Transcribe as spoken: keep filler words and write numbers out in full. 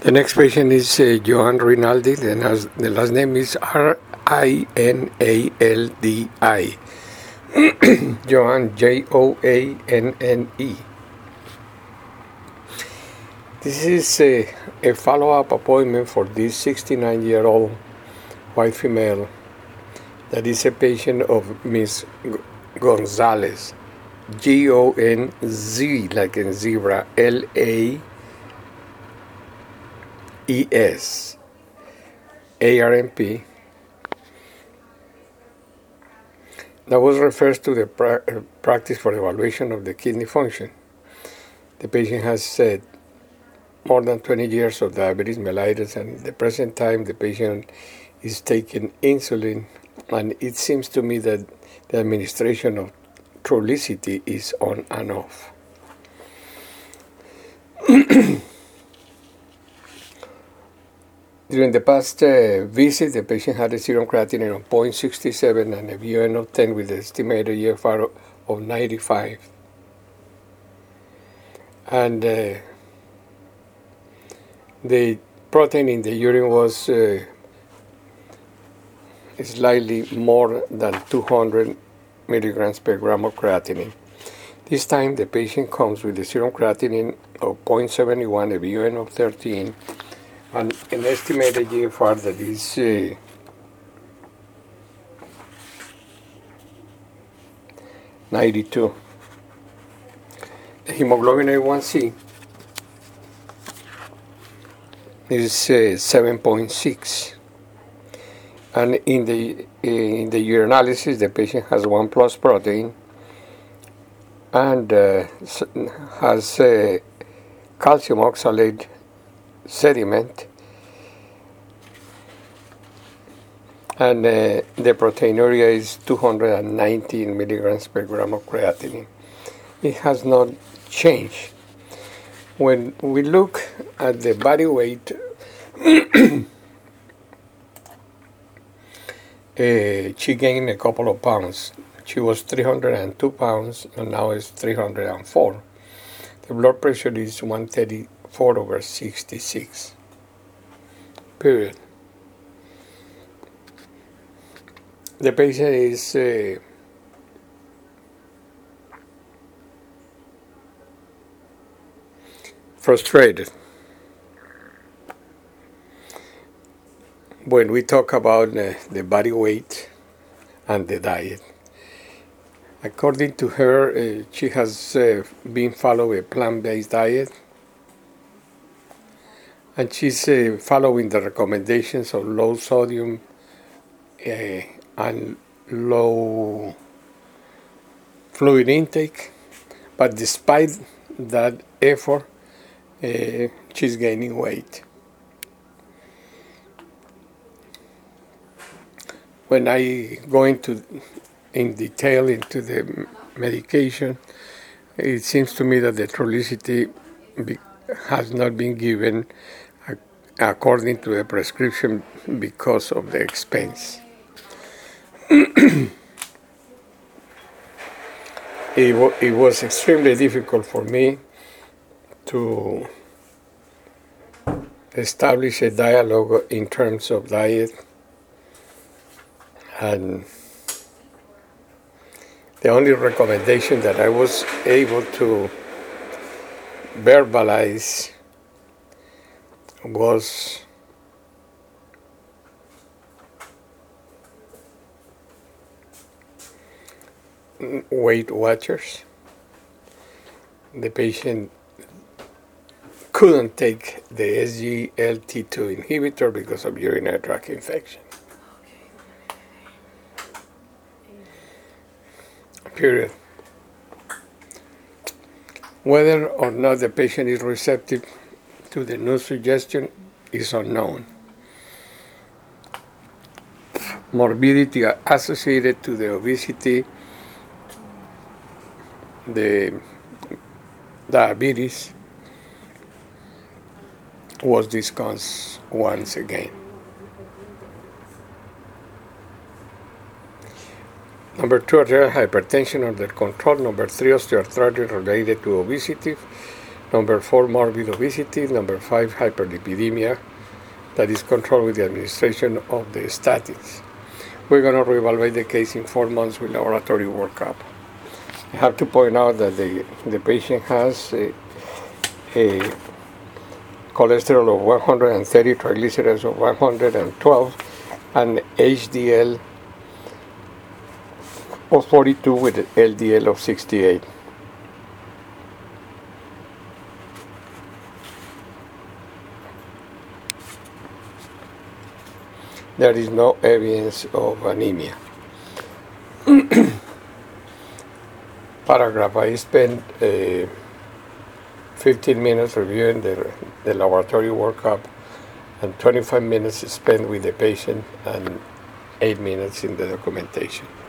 The next patient is uh, Joan Rinaldi. The last, the last name is R I N A L D I. Joan, J O A N N E. This is a, a follow-up appointment for this sixty-nine-year-old white female that is a patient of Miss Gonzalez. G O N Z, like in zebra, L A E S, A R M P. That was refers to the pra- practice for evaluation of the kidney function. The patient has said more than twenty years of diabetes mellitus, and at the present time the patient is taking insulin, and it seems to me that the administration of Trulicity is on and off. During the past uh, visit, the patient had a serum creatinine of zero point six seven and a V O N of ten with an estimated E F R of ninety-five. And uh, the protein in the urine was uh, slightly more than two hundred milligrams per gram of creatinine. This time the patient comes with a serum creatinine of zero point seven one, a V O N of thirteen, and an estimated G F R that is uh, ninety-two. The hemoglobin A one C is uh, seven point six. And in the in the urinalysis, the patient has one plus protein and uh, has uh, calcium oxalate sediment, and uh, the proteinuria is two hundred nineteen milligrams per gram of creatinine. It has not changed. When we look at the body weight, Uh, she gained a couple of pounds. She was three hundred two pounds and now is three hundred four. The blood pressure is one thirty-four over sixty-six. Period. The patient is uh, frustrated when we talk about uh, the body weight and the diet. According to her, uh, she has uh, been following a plant-based diet, and she's uh, following the recommendations of low sodium uh, and low fluid intake. But despite that effort, uh, she's gaining weight. When I go into in detail into the medication, it seems to me that the Trulicity be, has not been given uh, according to the prescription because of the expense. it, w- it was extremely difficult for me to establish a dialogue in terms of diet. And the only recommendation that I was able to verbalize was Weight Watchers. The patient couldn't take the S G L T two inhibitor because of urinary tract infection. Period. Whether or not the patient is receptive to the new suggestion is unknown. Morbidity associated to the obesity, the diabetes, was discussed once again. Number two, arterial hypertension under control. Number three, osteoarthritis related to obesity. Number four, morbid obesity. Number five, hyperlipidemia, that is controlled with the administration of the statins. We're going to reevaluate the case in four months with laboratory workup. I have to point out that the, the patient has a, a cholesterol of one hundred thirty, triglycerides of one hundred twelve, and H D L of forty-two with L D L of sixty-eight. There is no evidence of anemia. Paragraph, I spent uh, fifteen minutes reviewing the, the laboratory workup and twenty-five minutes spent with the patient and eight minutes in the documentation.